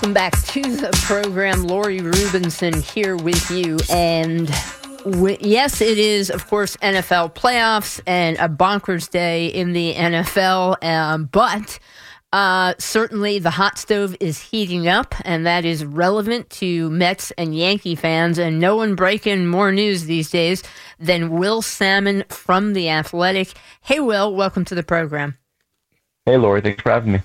Welcome back to the program. Lori Rubinson here with you. And yes, it is, of course, NFL playoffs and a bonkers day in the NFL. But certainly the hot stove is heating up, and that is relevant to Mets and Yankee fans. And no one breaking more news these days than Will Salmon from The Athletic. Hey, Will, welcome to the program. Hey, Lori, thanks for having me.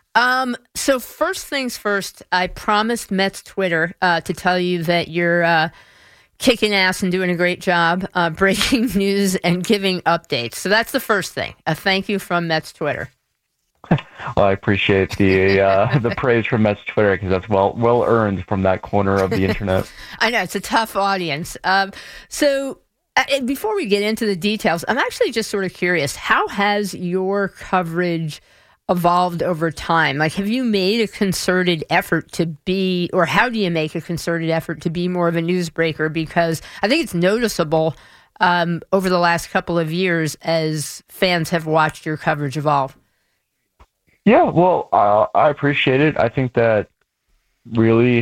So first things first, I promised Mets Twitter to tell you that you're kicking ass and doing a great job breaking news and giving updates. So that's the first thing. A thank you from Mets Twitter. Well, I appreciate the praise from Mets Twitter because that's well earned from that corner of the internet. I know, it's a tough audience. So before we get into the details, I'm actually just sort of curious, how has your coverage evolved over time? Like, have you made a concerted effort to be, or how do you make a concerted effort to be more of a newsbreaker? Because I think it's noticeable over the last couple of years as fans have watched your coverage evolve. Yeah, well, I appreciate it. I think that really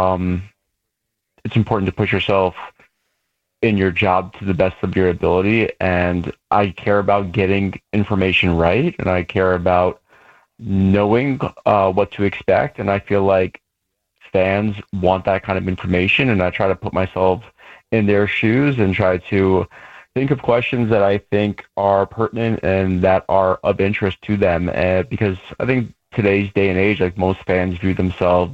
it's important to push yourself in your job to the best of your ability, and I care about getting information right, and I care about knowing what to expect, and I feel like fans want that kind of information, and I try to put myself in their shoes and try to think of questions that I think are pertinent and that are of interest to them, because I think today's day and age, like, most fans view themselves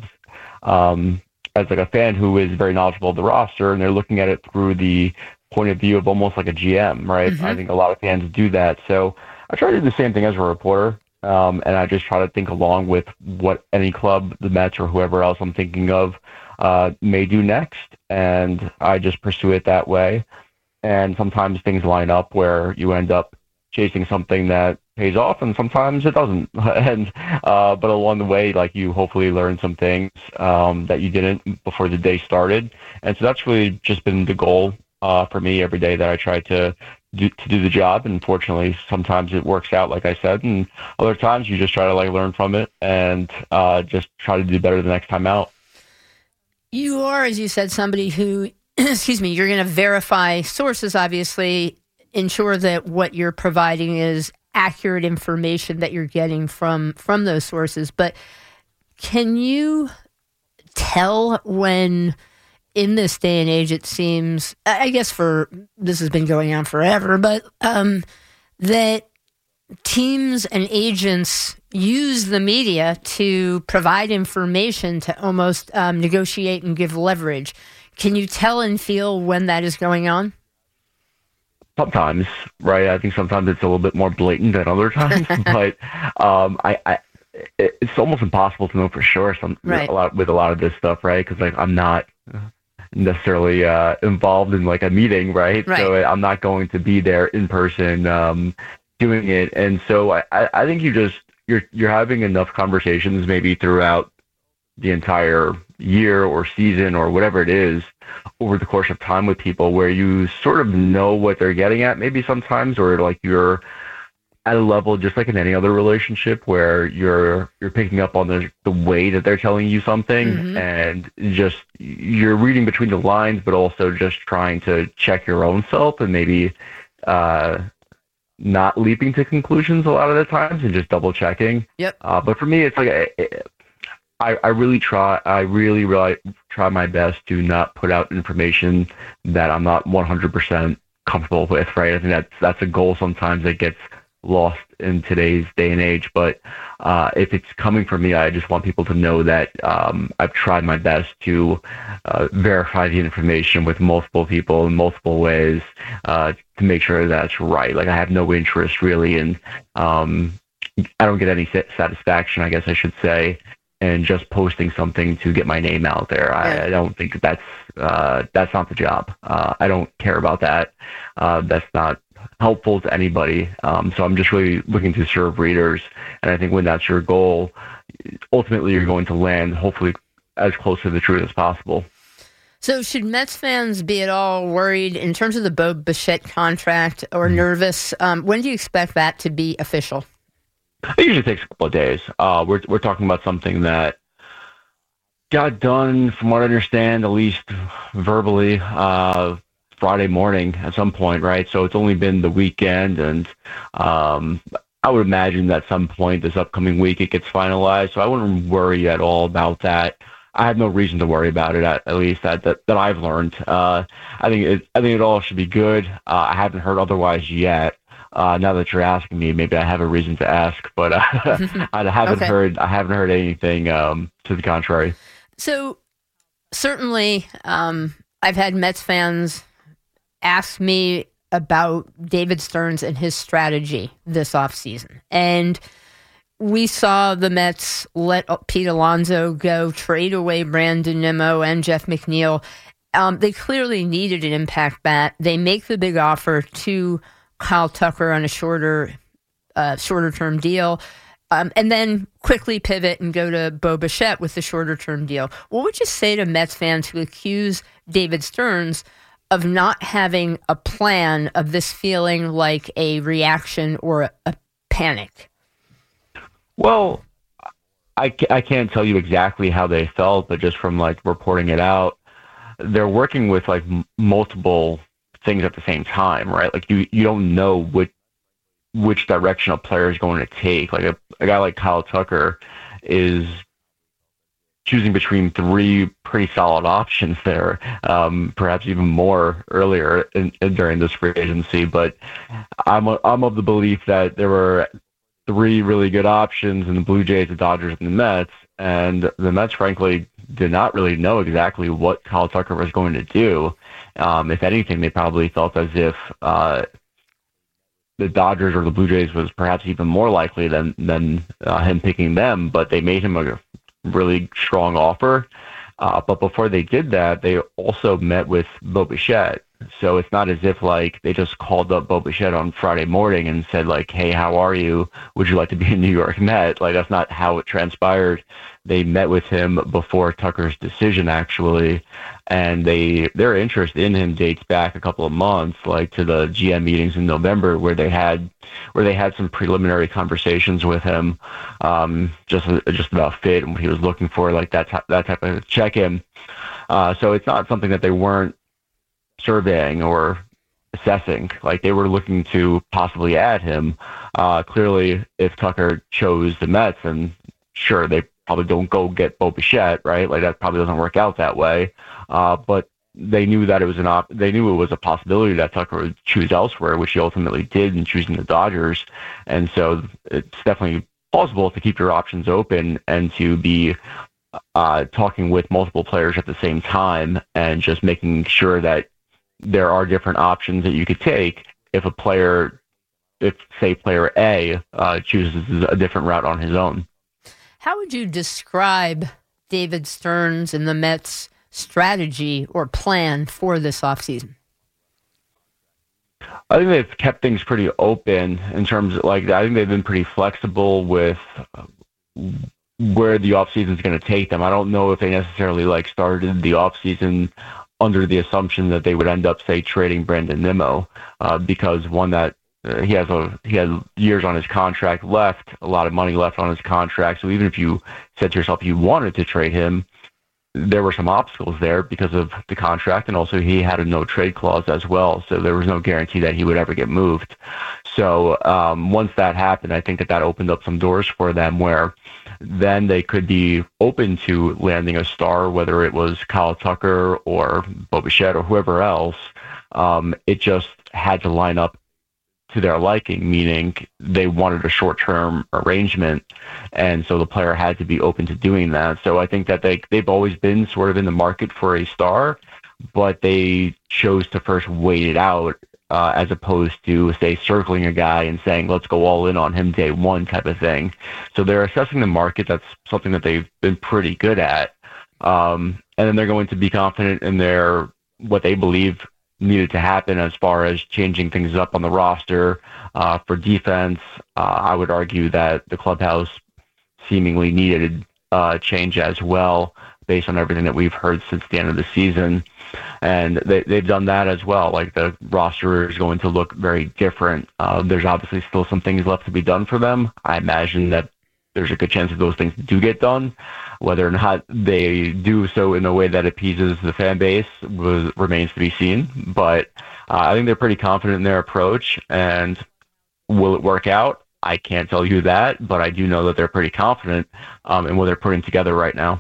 as like a fan who is very knowledgeable of the roster, and they're looking at it through the point of view of almost like a GM, right? Mm-hmm. I think a lot of fans do that. So I try to do the same thing as a reporter. And I just try to think along with what any club, the Mets or whoever else I'm thinking of, may do next. And I just pursue it that way. And sometimes things line up where you end up chasing something that pays off, and sometimes it doesn't. And but along the way, like, you hopefully learn some things that you didn't before the day started. And so that's really just been the goal for me every day, that I try to do the job. And fortunately, sometimes it works out, like I said, and other times you just try to learn from it and just try to do better the next time out. You are, as you said, somebody who, you're going to verify sources, obviously, ensure that what you're providing is accurate information that you're getting from those sources. But can you tell when, in this day and age, it seems, I guess this has been going on forever, but that teams and agents use the media to provide information to almost negotiate and give leverage. Can you tell and feel when that is going on? Sometimes, right? I think sometimes it's a little bit more blatant than other times, but it's almost impossible to know for sure. Right. With a lot of this stuff, right? Because I'm not necessarily involved in a meeting, right? So I'm not going to be there in person doing it, and so I think you're having enough conversations maybe throughout the entire year or season or whatever it is over the course of time with people where you sort of know what they're getting at maybe sometimes, or you're at a level just like in any other relationship where you're picking up on the way that they're telling you something, mm-hmm. and just you're reading between the lines, but also just trying to check your own self and maybe not leaping to conclusions a lot of the times and just double checking. Yep. But for me, it's I really try my best to not put out information that I'm not 100% comfortable with, right? I think that's a goal sometimes that gets lost in today's day and age. But if it's coming from me, I just want people to know that I've tried my best to verify the information with multiple people in multiple ways to make sure that's right. I have no interest really in, I don't get any satisfaction, I guess I should say, and just posting something to get my name out there. I don't think that's not the job. I don't care about that. That's not helpful to anybody. So I'm just really looking to serve readers. And I think when that's your goal, ultimately you're going to land hopefully as close to the truth as possible. So should Mets fans be at all worried in terms of the Bo Bichette contract or nervous? When do you expect that to be official? It usually takes a couple of days. We're talking about something that got done, from what I understand, at least verbally, Friday morning at some point, right? So it's only been the weekend, and I would imagine that at some point this upcoming week it gets finalized. So I wouldn't worry at all about that. I have no reason to worry about it, at least that I've learned. I think it all should be good. I haven't heard otherwise yet. Now that you're asking me, maybe I have a reason to ask, but I haven't Okay. heard. I haven't heard anything to the contrary. So certainly, I've had Mets fans ask me about David Stearns and his strategy this offseason. And we saw the Mets let Pete Alonso go, trade away Brandon Nimmo and Jeff McNeil. They clearly needed an impact bat. They make the big offer to Kyle Tucker on a shorter term deal. And then quickly pivot and go to Bo Bichette with the shorter term deal. What would you say to Mets fans who accuse David Stearns of not having a plan, of this feeling like a reaction or a panic? Well, I can't tell you exactly how they felt, but just from like reporting it out, they're working with like multiple things at the same time, right? Like you don't know which direction a player is going to take. Like a guy like Kyle Tucker is choosing between three pretty solid options there, perhaps even more earlier during this free agency. But I'm of the belief that there were three really good options in the Blue Jays, the Dodgers, and the Mets. And the Mets, frankly, did not really know exactly what Kyle Tucker was going to do. If anything, they probably felt as if the Dodgers or the Blue Jays was perhaps even more likely than him picking them. But they made him a really strong offer. But before they did that, they also met with Bo Bichette. So it's not as if like they just called up Bo Bichette on Friday morning and said like, "Hey, how are you? Would you like to be a New York Met?" Like that's not how it transpired. They met with him before Tucker's decision actually, and their interest in him dates back a couple of months, like to the GM meetings in November where they had some preliminary conversations with him, just about fit and what he was looking for, like that type of check-in. So it's not something that they weren't surveying or assessing. Like they were looking to possibly add him. Clearly, if Tucker chose the Mets, and sure, they probably don't go get Bo Bichette, right? Like that probably doesn't work out that way. But they knew that it was they knew it was a possibility that Tucker would choose elsewhere, which he ultimately did in choosing the Dodgers. And so it's definitely plausible to keep your options open and to be talking with multiple players at the same time and just making sure that there are different options that you could take if say player A chooses a different route on his own. How would you describe David Stearns and the Mets' strategy or plan for this offseason? I think they've kept things pretty open in terms of like, I think they've been pretty flexible with where the offseason is going to take them. I don't know if they necessarily like started the offseason under the assumption that they would end up, say, trading Brandon Nimmo, because one that he has years on his contract left, a lot of money left on his contract. So even if you said to yourself you wanted to trade him, there were some obstacles there because of the contract, and also he had a no trade clause as well. So there was no guarantee that he would ever get moved. So once that happened, I think that opened up some doors for them where then they could be open to landing a star, whether it was Kyle Tucker or Bo Bichette or whoever else. It just had to line up to their liking, meaning they wanted a short-term arrangement, and so the player had to be open to doing that. So I think that they've always been sort of in the market for a star, but they chose to first wait it out as opposed to, say, circling a guy and saying, let's go all in on him day one type of thing. So they're assessing the market. That's something that they've been pretty good at. And then they're going to be confident in what they believe needed to happen as far as changing things up on the roster. For defense, I would argue that the clubhouse seemingly needed change as well, based on everything that we've heard since the end of the season. And they've done that as well. Like the roster is going to look very different. There's obviously still some things left to be done for them. I imagine that there's a good chance that those things do get done. Whether or not they do so in a way that appeases the fan base remains to be seen. But I think they're pretty confident in their approach. And will it work out? I can't tell you that, but I do know that they're pretty confident in what they're putting together right now.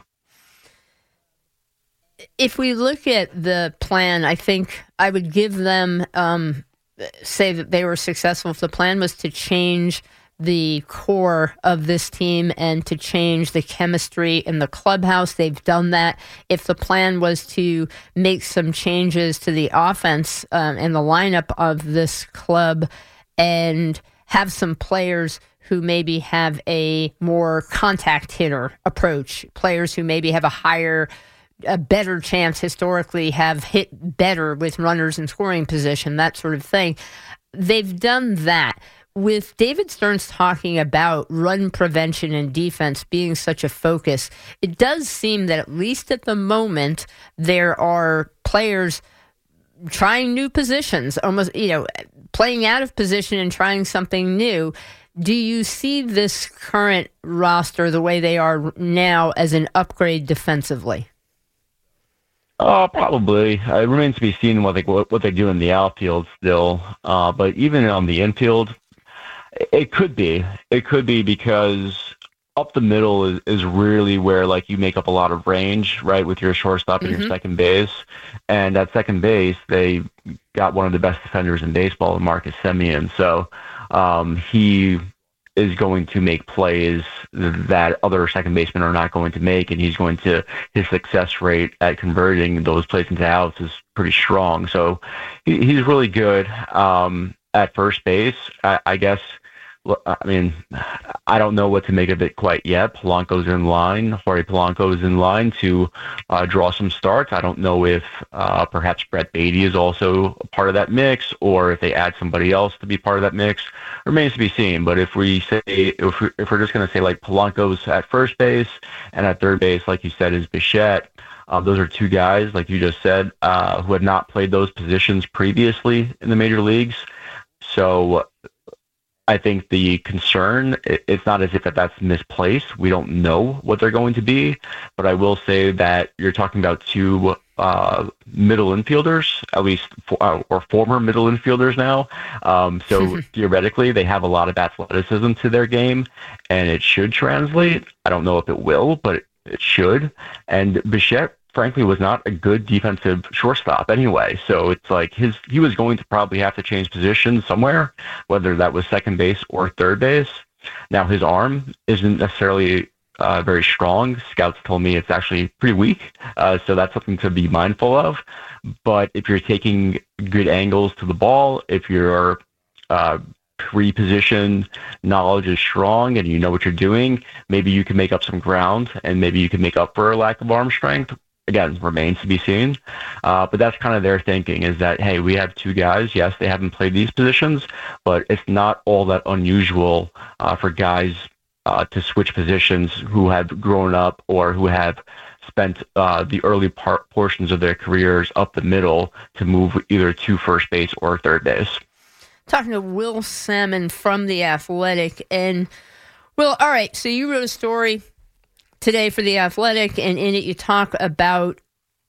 If we look at the plan, I think I would give them, say that they were successful if the plan was to change the core of this team and to change the chemistry in the clubhouse. They've done that. If the plan was to make some changes to the offense and the lineup of this club and have some players who maybe have a more contact hitter approach, players who maybe have a better chance historically, have hit better with runners in scoring position, that sort of thing. They've done that. With David Stearns talking about run prevention and defense being such a focus, it does seem that at least at the moment, there are players trying new positions, almost, playing out of position and trying something new. Do you see this current roster, the way they are now, as an upgrade defensively? Probably. It remains to be seen what they do in the outfield still. But even on the infield, it could be. It could be because up the middle is really where you make up a lot of range, right, with your shortstop and your second base. And at second base, they got one of the best defenders in baseball, Marcus Semien. So he is going to make plays that other second basemen are not going to make, and his success rate at converting those plays into outs is pretty strong. So he's really good at first base. I guess, I don't know what to make of it quite yet. Polanco's in line. Jorge Polanco is in line to draw some starts. I don't know if perhaps Brett Baty is also a part of that mix, or if they add somebody else to be part of that mix. Remains to be seen. But if we're just going to say Polanco's at first base and at third base, like you said, is Bichette. Those are two guys, like you just said, who had not played those positions previously in the major leagues. So I think the concern, it's not as if that's misplaced. We don't know what they're going to be, but I will say that you're talking about two middle infielders, at least, or former middle infielders now. So theoretically, they have a lot of athleticism to their game, and it should translate. I don't know if it will, but it should. And Bichette, frankly, was not a good defensive shortstop anyway. So it's he was going to probably have to change positions somewhere, whether that was second base or third base. Now, his arm isn't necessarily very strong. Scouts told me it's actually pretty weak. So that's something to be mindful of. But if you're taking good angles to the ball, if your pre-position knowledge is strong and you know what you're doing, maybe you can make up some ground, and maybe you can make up for a lack of arm strength. Again, remains to be seen. But that's kind of their thinking, is that, hey, we have two guys. Yes, they haven't played these positions, but it's not all that unusual for guys to switch positions who have grown up or who have spent the early portions of their careers up the middle to move either to first base or third base. Talking to Will Sammon from The Athletic. And, Will, all right, so you wrote a story today for The Athletic, and in it you talk about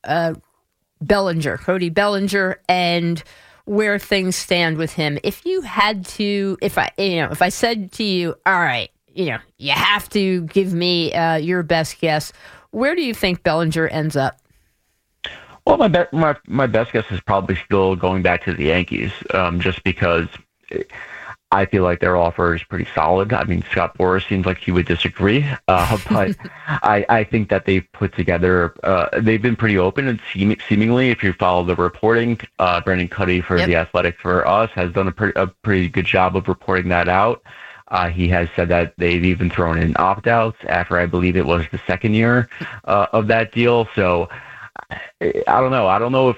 Bellinger, Cody Bellinger, and where things stand with him. If you had to, if I said to you, all right, you have to give me your best guess, where do you think Bellinger ends up? Well, my best guess is probably still going back to the Yankees, just because I feel like their offer is pretty solid. I mean, Scott Boras seems like he would disagree, but I think that they've put together, they've been pretty open, and seemingly, if you follow the reporting, Brandon Cuddy for The Athletic for us has done a pretty good job of reporting that out. He has said that they've even thrown in opt-outs after, I believe it was the second year of that deal. So I don't know. I don't know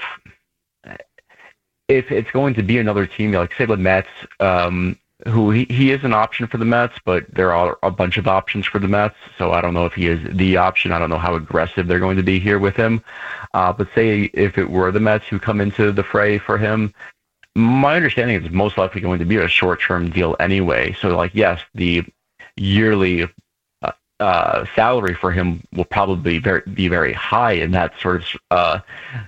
if it's going to be another team, like say the Mets, who he is an option for the Mets, but there are a bunch of options for the Mets. So I don't know if he is the option. I don't know how aggressive they're going to be here with him. But say if it were the Mets who come into the fray for him, my understanding is it's most likely going to be a short-term deal anyway. So yes, the yearly salary for him will probably be very high in that sort of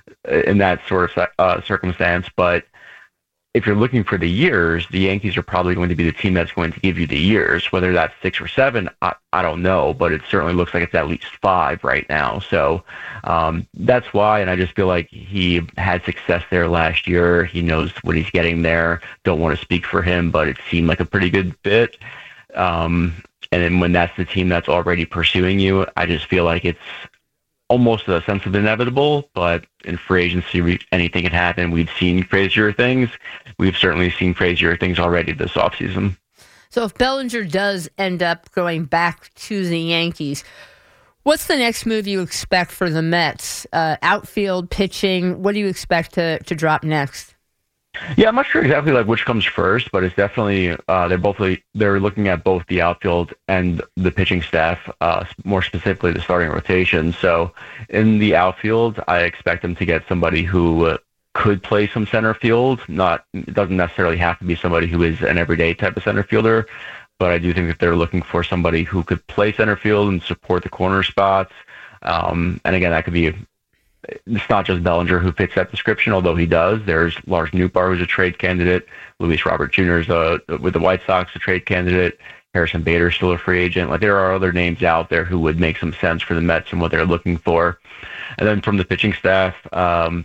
circumstance. But if you're looking for the years, the Yankees are probably going to be the team that's going to give you the years. Whether that's 6 or 7, I don't know, but it certainly looks like it's at least 5 right now. So that's why, and I just feel like he had success there last year. He knows what he's getting there. Don't want to speak for him, but it seemed like a pretty good fit. And then when that's the team that's already pursuing you, I just feel like it's almost a sense of inevitable, but in free agency, anything can happen. We've seen crazier things. We've certainly seen crazier things already this offseason. So if Bellinger does end up going back to the Yankees, what's the next move you expect for the Mets? Outfield, pitching, what do you expect to drop next? Yeah, I'm not sure exactly like which comes first, but it's definitely they're looking at both the outfield and the pitching staff, more specifically the starting rotation. So in the outfield, I expect them to get somebody who could play some center field. It doesn't necessarily have to be somebody who is an everyday type of center fielder, but I do think that they're looking for somebody who could play center field and support the corner spots. And again, that could be. It's not just Bellinger who fits that description, although he does. There's Lars Nootbaar, who's a trade candidate. Luis Robert Jr. is with the White Sox, a trade candidate. Harrison Bader is still a free agent. Like, there are other names out there who would make some sense for the Mets and what they're looking for. And then from the pitching staff, all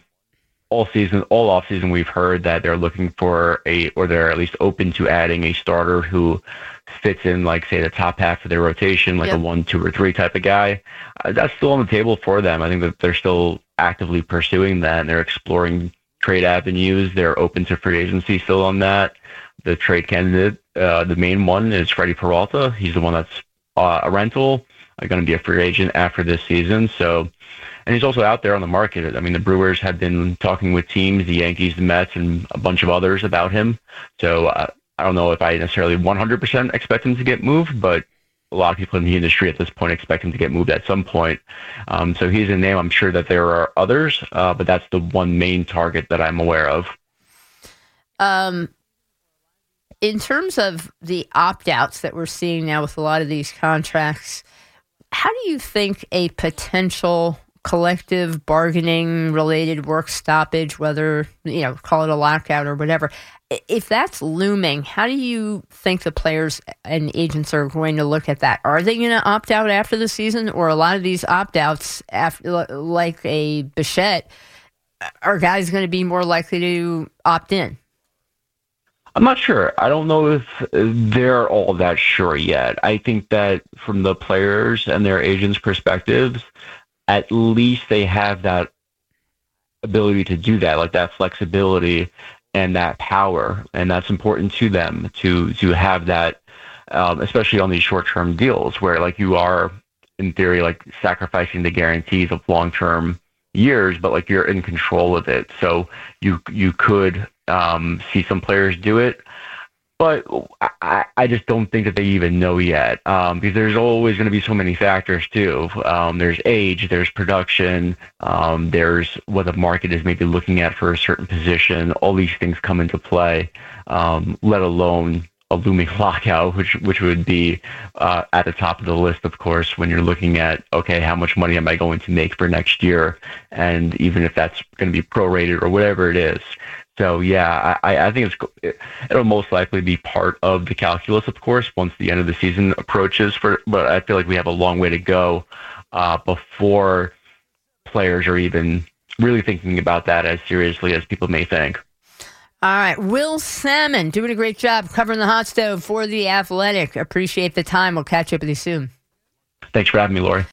offseason, we've heard that they're looking for or they're at least open to adding a starter who fits in, like, say, the top half of their rotation, like a 1, 2, or 3 type of guy. That's still on the table for them. I think that they're still actively pursuing that, and they're exploring trade avenues. They're open to free agency still on that. The trade candidate, the main one, is Freddie Peralta. He's the one that's a rental, going to be a free agent after this season. So, and he's also out there on the market. I mean, the Brewers have been talking with teams, the Yankees, the Mets, and a bunch of others about him. So I don't know if I necessarily 100% expect him to get moved, but a lot of people in the industry at this point expect him to get moved at some point. So he's a name. I'm sure that there are others, but that's the one main target that I'm aware of. In terms of the opt-outs that we're seeing now with a lot of these contracts, how do you think a potential collective bargaining related work stoppage, whether, call it a lockout or whatever, if that's looming, how do you think the players and agents are going to look at that? Are they going to opt out after the season, or a lot of these opt-outs, like a Bichette, are guys going to be more likely to opt in? I'm not sure. I don't know if they're all that sure yet. I think that from the players and their agents' perspectives, at least they have that ability to do that, like that flexibility and that power, and that's important to them to have that, especially on these short-term deals where, like, you are in theory like sacrificing the guarantees of long-term years, but like you're in control of it. So you could see some players do it, but I just don't think that they even know yet, because there's always going to be so many factors too. There's age, there's production, there's what the market is maybe looking at for a certain position. All these things come into play, let alone a looming lockout, which would be at the top of the list, of course, when you're looking at, okay, how much money am I going to make for next year? And even if that's going to be prorated or whatever it is. So, yeah, I think it'll most likely be part of the calculus, of course, once the end of the season approaches. But I feel like we have a long way to go before players are even really thinking about that as seriously as people may think. All right. Will Sammon, doing a great job covering the hot stove for The Athletic. Appreciate the time. We'll catch up with you soon. Thanks for having me, Lori.